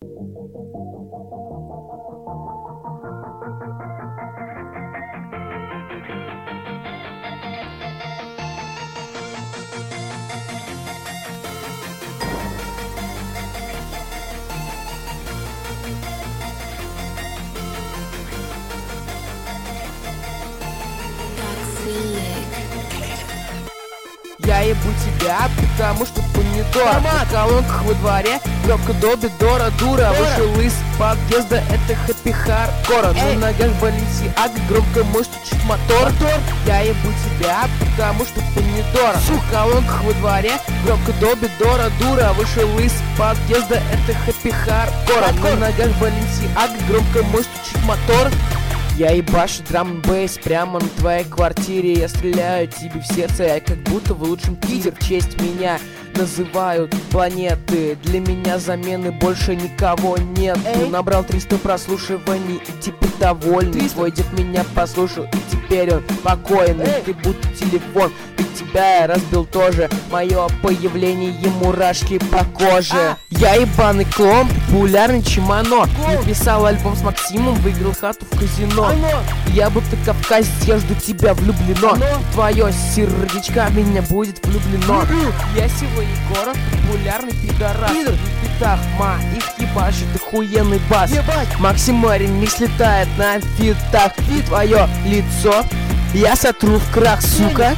Я ебу тебя, потому что помидор на колонках во дворе, пробка Добби, Дора, дура. Вышел из подъезда, это хэппи хардкора. На ногах Баленсиага, громко мой стучит мотор. Я ебу тебя, потому что помидор на колонках во дворе, пробка Добби, Дора, дура. Вышел из подъезда, это хэппи хардкора. На ногах Баленсиага, громко мой стучит мотор. Я ебашу драм-н-бейс прямо на твоей квартире. Я стреляю тебе в сердце, я как будто в лучшем Питер. В честь меня называют планеты. Для меня замены больше никого нет. Набрал 300 прослушиваний и теперь довольный. Твой дед меня послушал и теперь он спокойный. Ты будто телефон, ведь тебя я разбил тоже. Мое появление ему мурашки по коже. Я ебаный клон, популярный чимано. Написал альбом с Максимом, выиграл хату в казино. Я будто кавказец, я жду тебя влюблено. Твое сердечко в меня будет влюблено. Я сегодня Егоров, популярный пидорас. В битах моих ебашит охуенный бас. Максим Марин не слетает на фитах. И твое лицо я сотру в крах, сука.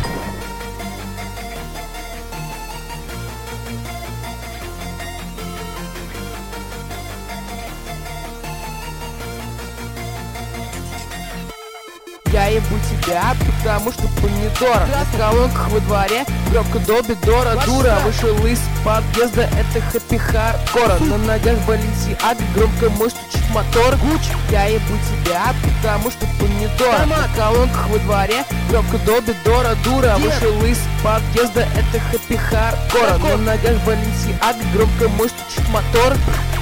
Я ебу тебя, потому что помидор на колонках во дворе, пробка Добби, Дора, дура. Вышел из подъезда, это хэппи хардкора. На ногах Баленсиага, громко мой стучит мотор. Я ебу тебя, потому что помидор на колонках во дворе, пробка Добби, Дора, дура. Вышел из подъезда, это хэппи хардкора. На ногах Баленсиага, громко мой стучит мотор.